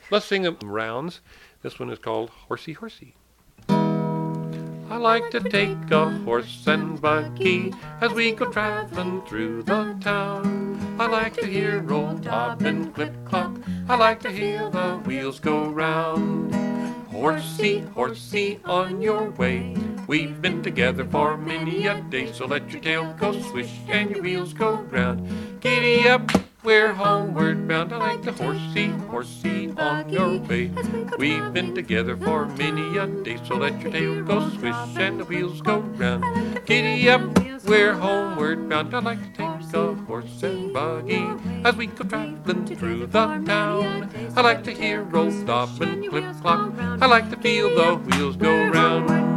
Let's sing them rounds. This one is called Horsey Horsey. I like to take a horse and buggy as we go traveling through the town. I like to hear old Bobbin clip-clop. I like to hear the wheels go round. Horsey, horsey, on your way. We've been together for many a day, so let your tail go swish and your wheels go round. Giddy up, we're homeward bound. I like the horsey, horsey, on your way. We've been together for many a day, so let your tail go swish and the wheels go round. Giddy up, we're homeward bound. I like to take a horse and buggy as we go traveling through the town. I like to hear old Bobbin clip-clop. I like to feel the wheels go round.